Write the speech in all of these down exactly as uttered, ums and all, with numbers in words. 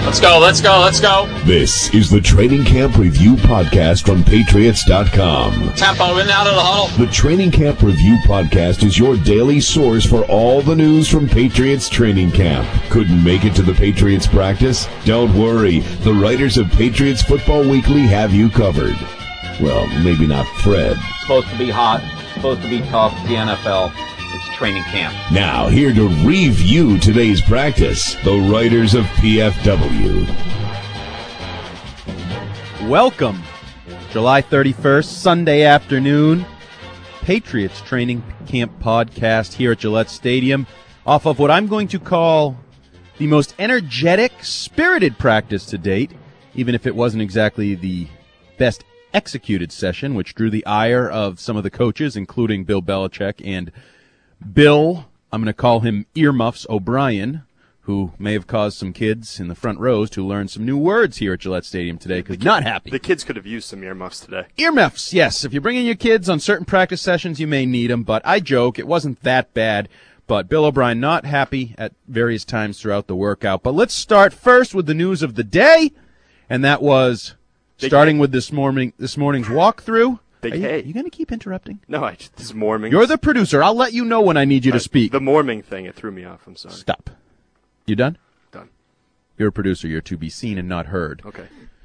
Let's go, let's go, let's go. This is the Training Camp Review Podcast from Patriots dot com. Tempo in and out of the huddle. The Training Camp Review Podcast is your daily source for all the news from Patriots training camp. Couldn't make it to the Patriots practice? Don't worry. The writers of Patriots Football Weekly have you covered. Well, maybe not Fred. It's supposed to be hot. It's supposed to be tough. The N F L. It's training camp. Now, here to review today's practice, the writers of P F W. Welcome. July thirty-first, Sunday afternoon. Patriots Training Camp Podcast here at Gillette Stadium. Off of what I'm going to call the most energetic, spirited practice to date, even if it wasn't exactly the best executed session, which drew the ire of some of the coaches, including Bill Belichick and Bill, I'm going to call him Earmuffs O'Brien, who may have caused some kids in the front rows to learn some new words here at Gillette Stadium today, because not happy. The kids could have used some earmuffs today. Earmuffs, yes. If you're bringing your kids on certain practice sessions, you may need them, but I joke, it wasn't that bad. But Bill O'Brien not happy at various times throughout the workout. But let's start first with the news of the day, and that was Big starting hay. with this morning this morning's walkthrough. Big Are you, hay. You going to keep interrupting? No, I just, this is morming. You're the producer. I'll let you know when I need you to uh, speak. The morming thing, it threw me off. I'm sorry. Stop. You done? Done. You're a producer. You're to be seen and not heard. Okay.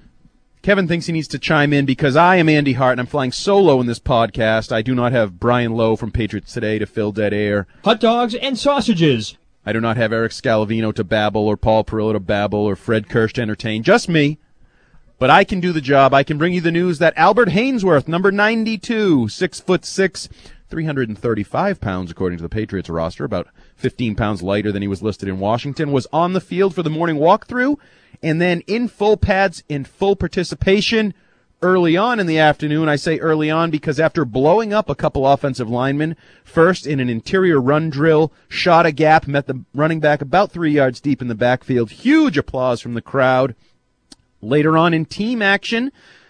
Kevin thinks he needs to chime in because I am Andy Hart and I'm flying solo in this podcast. I do not have Brian Lowe from Patriots Today to fill dead air. Hot dogs and sausages. I do not have Eric Scalavino to babble or Paul Perillo to babble or Fred Kirsch to entertain. Just me. But I can do the job. I can bring you the news that Albert Haynesworth, number ninety-two, six foot six, three hundred thirty-five pounds according to the Patriots roster, about fifteen pounds lighter than he was listed in Washington, was on the field for the morning walkthrough, and then in full pads, in full participation early on in the afternoon. I say early on because after blowing up a couple offensive linemen, first in an interior run drill, shot a gap, met the running back about three yards deep in the backfield. Huge applause from the crowd. Later on in team action,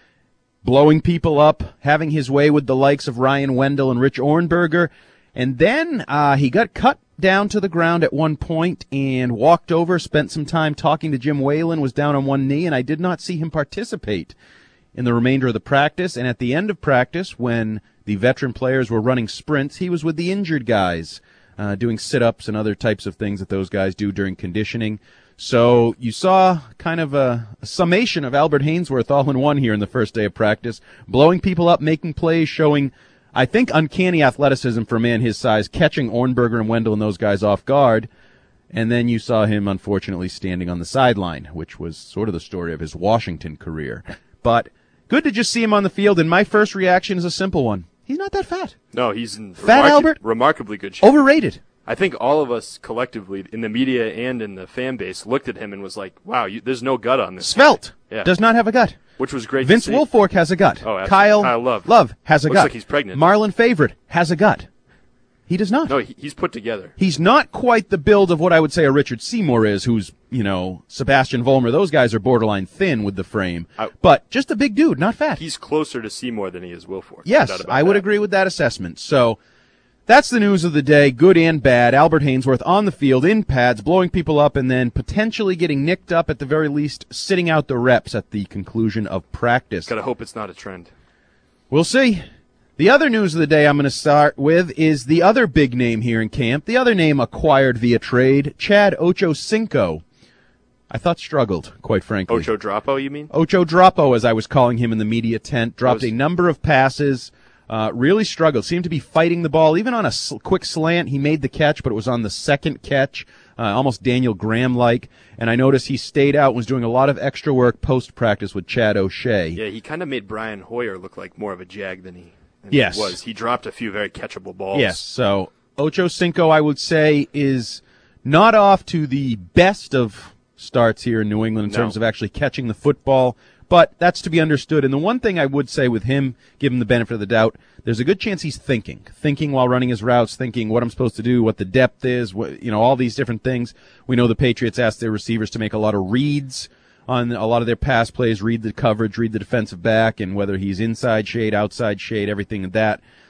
blowing people up, having his way with the likes of Ryan Wendell and Rich Ohrnberger. And then uh, he got cut down to the ground at one point and walked over, spent some time talking to Jim Whalen, was down on one knee, and I did not see him participate in the remainder of the practice. And at the end of practice, when the veteran players were running sprints, he was with the injured guys, uh, doing sit-ups and other types of things that those guys do during conditioning. So you saw kind of a, a summation of Albert Haynesworth all in one here in the first day of practice, blowing people up, making plays, showing, I think, uncanny athleticism for a man his size, catching Ohrnberger and Wendell and those guys off guard. And then you saw him, unfortunately, standing on the sideline, which was sort of the story of his Washington career. But good to just see him on the field, and my first reaction is a simple one. He's not that fat. No, he's in fat remarca- Albert? remarkably good shape. Overrated. I think all of us collectively, in the media and in the fan base, looked at him and was like, wow, you, there's no gut on this. Svelte. Yeah. Does not have a gut. Which was great Vince to see. Wilfork has a gut. Oh, absolutely. Kyle, Kyle Love. Love has a Looks gut. like he's pregnant. Marlon Favorite has a gut. He does not. No, he, he's put together. He's not quite the build of what I would say a Richard Seymour is, who's, you know, Sebastian Vollmer. Those guys are borderline thin with the frame. I, but just a big dude, not fat. He's closer to Seymour than he is Wilfork. Yes, I would that. agree with that assessment. So that's the news of the day, good and bad. Albert Haynesworth on the field, in pads, blowing people up, and then potentially getting nicked up, at the very least, sitting out the reps at the conclusion of practice. Gotta hope it's not a trend. We'll see. The other news of the day I'm going to start with is the other big name here in camp, the other name acquired via trade, Chad Ochocinco. I thought struggled, quite frankly. Ocho Drapo, you mean? Ocho Drapo, as I was calling him in the media tent, dropped was... a number of passes, uh, really struggled, seemed to be fighting the ball. Even on a sl- quick slant, he made the catch, but it was on the second catch, uh, almost Daniel Graham-like. And I noticed he stayed out, was doing a lot of extra work post-practice with Chad O'Shea. Yeah, he kind of made Brian Hoyer look like more of a jag than he... Yes. He was. He dropped a few very catchable balls. Yes, so Ochocinco, I would say, is not off to the best of starts here in New England in no. terms of actually catching the football, but that's to be understood. And the one thing I would say with him, give him the benefit of the doubt, there's a good chance he's thinking, thinking while running his routes, thinking what I'm supposed to do, what the depth is, what, you know, all these different things. We know the Patriots ask their receivers to make a lot of reads on a lot of their pass plays, read the coverage, read the defensive back, and whether he's inside shade, outside shade, everything like that.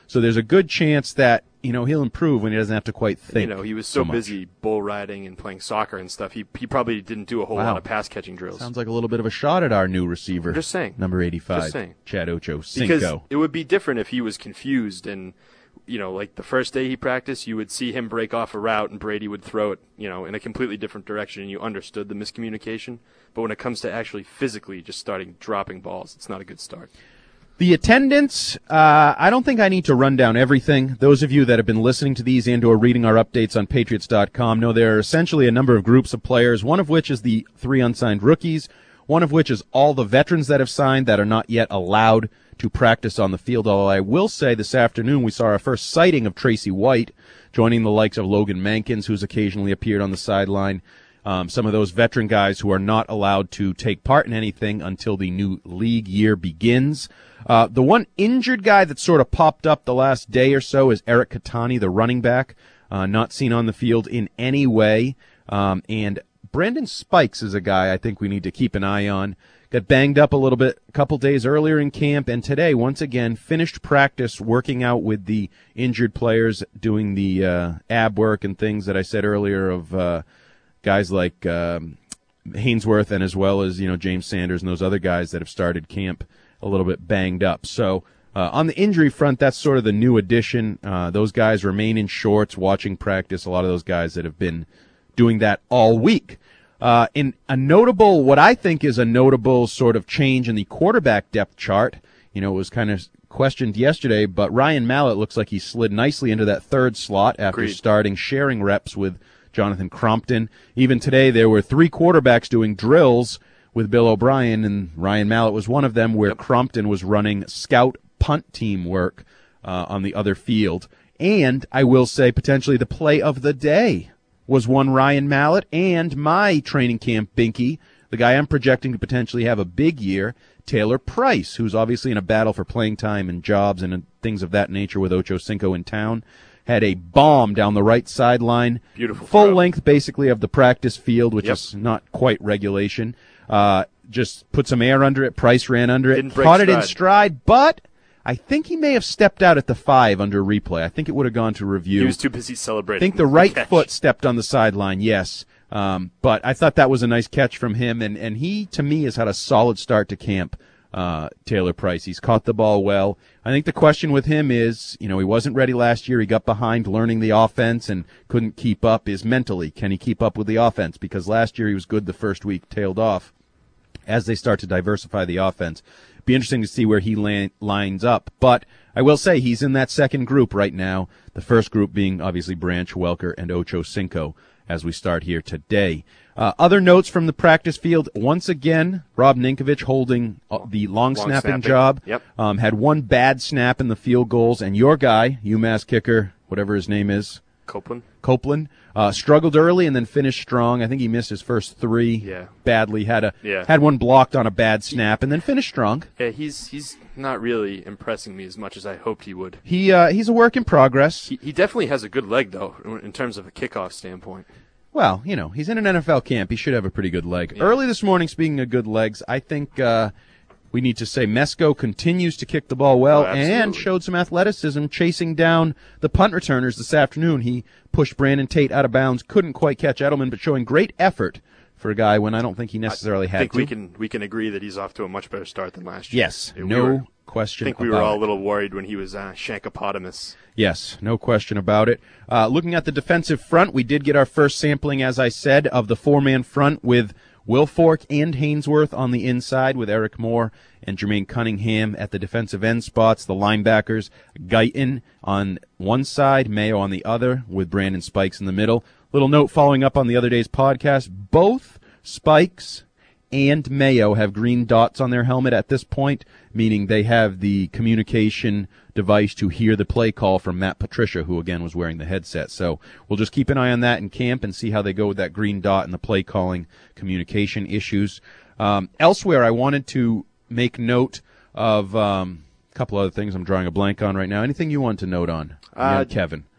So there's a good chance that, you know, he'll improve when he doesn't have to quite think. You know, he was so, so busy bull riding and playing soccer and stuff. He he probably didn't do a whole Wow. lot of pass catching drills. Sounds like a little bit of a shot at our new receiver. I'm just saying. Number eighty-five, Just saying. Chad Ocho Because Cinco. it would be different if he was confused and, you know, like the first day he practiced, you would see him break off a route and Brady would throw it, you know, in a completely different direction and you understood the miscommunication. But when it comes to actually physically just starting dropping balls, it's not a good start. The attendance, uh, I don't think I need to run down everything. Those of you that have been listening to these and or reading our updates on Patriots dot com know there are essentially a number of groups of players, one of which is the three unsigned rookies, one of which is all the veterans that have signed that are not yet allowed to practice on the field. Although I will say this afternoon we saw our first sighting of Tracy White, joining the likes of Logan Mankins, who's occasionally appeared on the sideline. Um, some of those veteran guys who are not allowed to take part in anything until the new league year begins. Uh, the one injured guy that sort of popped up the last day or so is Eric Katani, the running back, uh, not seen on the field in any way. Um, and Brandon Spikes is a guy I think we need to keep an eye on. Got banged up a little bit a couple days earlier in camp, and today, once again, finished practice working out with the injured players, doing the uh, ab work and things that I said earlier of uh, guys like um, Hainsworth and as well as, you know, James Sanders and those other guys that have started camp a little bit banged up. So uh, on the injury front, that's sort of the new addition. Uh, those guys remain in shorts watching practice, a lot of those guys that have been doing that all week. Uh, in a notable, what I think is a notable sort of change in the quarterback depth chart, you know, it was kind of questioned yesterday, but Ryan Mallett looks like he slid nicely into that third slot after Agreed. starting sharing reps with Jonathan Crompton. Even today, there were three quarterbacks doing drills with Bill O'Brien, and Ryan Mallett was one of them, where Yep. Crompton was running scout punt team work uh, on the other field. And I will say potentially the play of the day was one Ryan Mallett and my training camp binky, the guy I'm projecting to potentially have a big year, Taylor Price, who's obviously in a battle for playing time and jobs and things of that nature with Ocho Cinco in town. Had a bomb down the right sideline. Beautiful Full throw. length, basically, of the practice field, which Yep. is not quite regulation. Uh, just put some air under it. Price ran under it. Didn't break Caught it in stride. stride, but I think he may have stepped out at the five under replay. I think it would have gone to review. He was too busy I celebrating. think the right catch. foot stepped on the sideline, yes. Um, but I thought that was a nice catch from him, and, and he, to me, has had a solid start to camp, uh, Taylor Price. He's caught the ball well. I think the question with him is, you know, he wasn't ready last year. He got behind learning the offense and couldn't keep up. Is mentally, can he keep up with the offense? Because last year he was good the first week, tailed off. As they start to diversify the offense, be interesting to see where he lan- lines up. But I will say he's in that second group right now, the first group being obviously Branch, Welker, and Ocho Cinco as we start here today. Uh, other notes from the practice field, once again, Rob Ninkovich holding uh, the long, Long snapping, snapping. job. Yep. Um, had one bad snap in the field goals, and your guy, UMass kicker, whatever his name is, Copeland. Copeland, uh, struggled early and then finished strong. I think he missed his first three Yeah. badly. Had a Yeah. had one blocked on a bad snap and then finished strong. Yeah, he's he's not really impressing me as much as I hoped he would. He uh, he's a work in progress. He he definitely has a good leg though, in terms of a kickoff standpoint. Well, you know, he's in an N F L camp. He should have a pretty good leg. Early this morning, speaking of good legs, I think uh, we need to say Mesko continues to kick the ball well Oh, absolutely. and showed some athleticism chasing down the punt returners this afternoon. He pushed Brandon Tate out of bounds, couldn't quite catch Edelman, but showing great effort for a guy when I don't think he necessarily I had think to. we can we can agree that he's off to a much better start than last year. Yes, We no were- question I think we about were all it. a little worried when he was uh, Shankopotamus. Yes, no question about it. Uh, looking at the defensive front, we did get our first sampling, as I said, of the four-man front with Will Fork and Hainsworth on the inside, with Eric Moore and Jermaine Cunningham at the defensive end spots. The linebackers, Guyton on one side, Mayo on the other, with Brandon Spikes in the middle. Little note following up on the other day's podcast, both Spikes and Mayo have green dots on their helmet at this point, meaning they have the communication device to hear the play call from Matt Patricia, who again was wearing the headset. So we'll just keep an eye on that in camp and see how they go with that green dot and the play calling communication issues. Um, elsewhere, I wanted to make note of um, a couple other things I'm drawing a blank on right now. Anything you want to note on, Uh, young Kevin?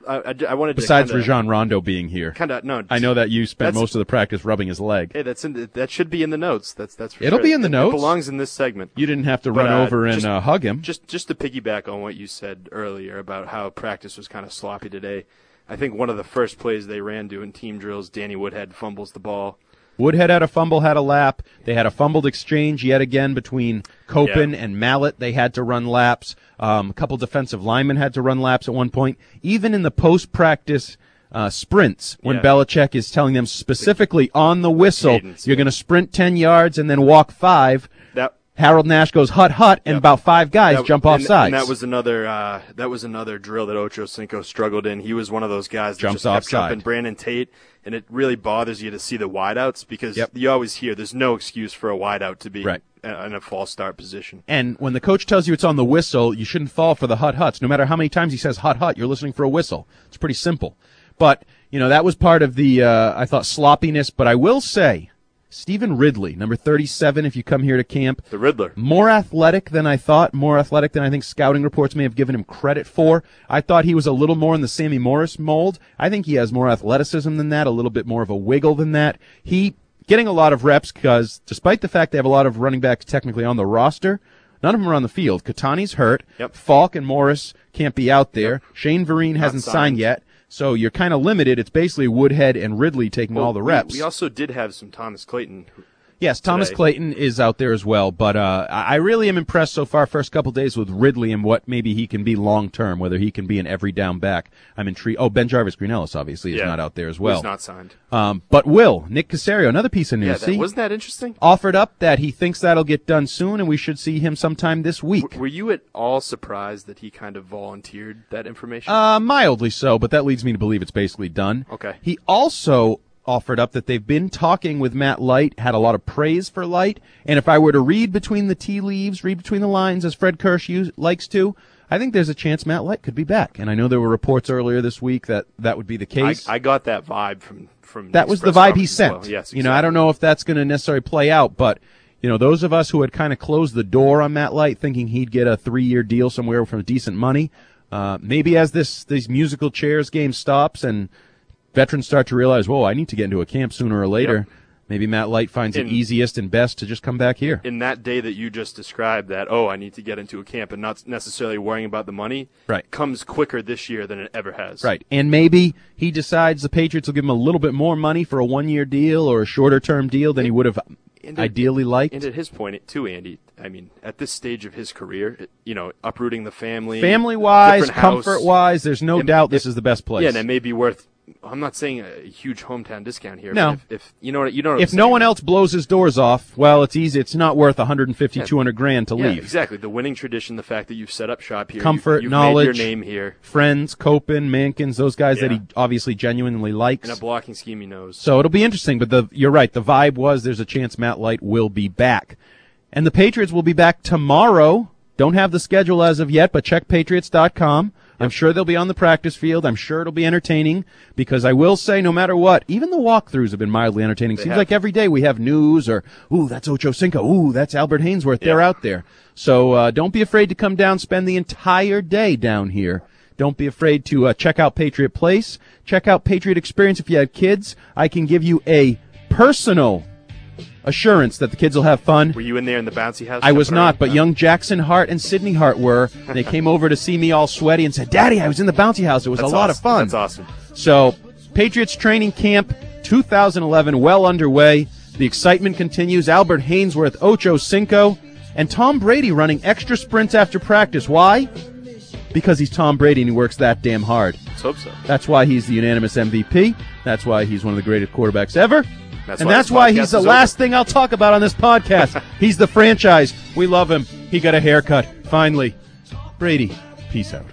I, I, I wanted Besides to kinda, Rajon Rondo being here. Kind of no. I know that you spent that's- most of the practice rubbing his leg. Hey, that's in the, that should be in the notes. That's that's for It'll sure. be in the It- notes. It belongs in this segment. You didn't have to But, run uh, over and just- uh, hug him. Just just to piggyback on what you said earlier about how practice was kind of sloppy today, I think one of the first plays they ran doing team drills, Danny Woodhead fumbles the ball. Woodhead had a fumble, had a lap. They had a fumbled exchange yet again between Copen Yeah. and Mallett. They had to run laps. Um, a couple defensive linemen had to run laps at one point. Even in the post-practice uh, sprints, when Yeah. Belichick is telling them specifically on the whistle, cadence, you're yeah. going to sprint ten yards and then walk five. That Harold Nash goes hut hut, and Yep. about five guys that, jump off and, sides. And that was another uh, that was another drill that Ocho Cinco struggled in. He was one of those guys that Jumps just kept offside. jumping Brandon Tate, and it really bothers you to see the wideouts because Yep. you always hear there's no excuse for a wideout to be Right. uh, in a false start position. And when the coach tells you it's on the whistle, you shouldn't fall for the hut huts. No matter how many times he says hut hut, you're listening for a whistle. It's pretty simple. But, you know, that was part of the, uh, I thought, sloppiness. But I will say, Stephen Ridley, number thirty-seven, if you come here to camp, The Riddler. more athletic than I thought, more athletic than I think scouting reports may have given him credit for. I thought he was a little more in the Sammy Morris mold. I think he has more athleticism than that, a little bit more of a wiggle than that. He getting a lot of reps because despite the fact they have a lot of running backs technically on the roster, none of them are on the field. Katani's hurt. Yep. Falk and Morris can't be out there. Shane Vereen hasn't signed. signed. yet. So you're kind of limited. It's basically Woodhead and Ridley taking Well, all the we- reps. We, also did have some Thomas Clayton. Yes, Thomas today. Clayton is out there as well, but uh, I I really am impressed so far. First couple days with Ridley and what maybe he can be long term, whether he can be an every down back. I'm intrigued. Oh, Ben Jarvis Greenellis obviously is Yeah. not out there as well. He's not signed. Um, but Will Nick Casario, another piece of news. Yeah, that, See, wasn't that interesting? offered up that he thinks that'll get done soon, and we should see him sometime this week. W- Were you at all surprised that he kind of volunteered that information? Uh, mildly so, but that leads me to believe it's basically done. Okay. He also offered up that they've been talking with Matt Light, had a lot of praise for Light, and if I were to read between the tea leaves, read between the lines, as Fred Kirsch use, likes to, I think there's a chance Matt Light could be back. And I know there were reports earlier this week that that would be the I, case. I got that vibe from from that Nick's was the press vibe he conference as sent. well. Yes, You know, I don't know if that's going to necessarily play out, but you know, those of us who had kind of closed the door on Matt Light, thinking he'd get a three-year deal somewhere for decent money, uh, maybe as this these musical chairs game stops and veterans start to realize, whoa, I need to get into a camp sooner or later. Yep. Maybe Matt Light finds In- it easiest and best to just come back here. In that day that you just described, that oh, I need to get into a camp and not necessarily worrying about the money, Right. comes quicker this year than it ever has. Right. And maybe he decides the Patriots will give him a little bit more money for a one-year deal or a shorter-term deal than he would have And ideally liked. And at his point, too, Andy, I mean, at this stage of his career, it- you know, uprooting the family. Family-wise, different house, comfort-wise, there's no it- doubt this it- is the best place. Yeah, and it may be worth. I'm not saying a huge hometown discount here. No. But if, if you know what you know. What If I'm no saying. one else blows his doors off, well, it's easy. It's not worth one hundred fifty, Yeah. two hundred grand to Yeah, leave. exactly. The winning tradition, the fact that you've set up shop here, Comfort, you, you've knowledge. made your name here, Friends, Copen, Mankins, those guys that Yeah. he obviously genuinely likes. and a blocking scheme he knows. So it'll be interesting, but the you're right. The vibe was there's a chance Matt Light will be back. And the Patriots will be back tomorrow. Don't have the schedule as of yet, but check patriots dot com. I'm sure they'll be on the practice field. I'm sure it'll be entertaining because I will say no matter what, even the walkthroughs have been mildly entertaining. They Seems have. like every day we have news or, ooh, that's Ocho Cinco. Ooh, that's Albert Hainsworth. They're Yeah. out there. So uh, don't be afraid to come down, spend the entire day down here. Don't be afraid to uh, check out Patriot Place. Check out Patriot Experience if you have kids. I can give you a personal assurance that the kids will have fun. Were you in there in the bouncy house? I was jumping not, around? but No. young Jackson Hart and Sydney Hart were. They came over to see me all sweaty and said, Daddy, I was in the bouncy house. It was That's a lot awesome. of fun. That's awesome. So, Patriots training camp two thousand eleven well underway. The excitement continues. Albert Hainsworth, Ocho Cinco, and Tom Brady running extra sprints after practice. Why? Because he's Tom Brady and he works that damn hard. Let's hope so. That's why he's the unanimous M V P. That's why he's one of the greatest quarterbacks ever. That's and why that's this why podcast he's the is last over. thing I'll talk about on this podcast. He's the franchise. We love him. He got a haircut. Finally. Brady, peace out.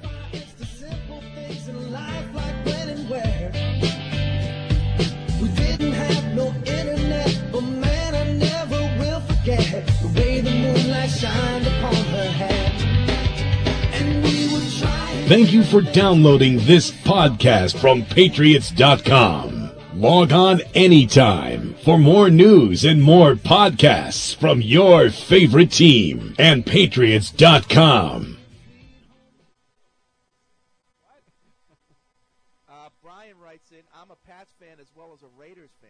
We didn't have no internet, but man, I never will forget the way the moonlight shined upon her head. And we would try. Thank you for downloading this podcast from patriots dot com. Log on anytime for more news and more podcasts from your favorite team and patriots dot com. fan as well as a Raiders fan.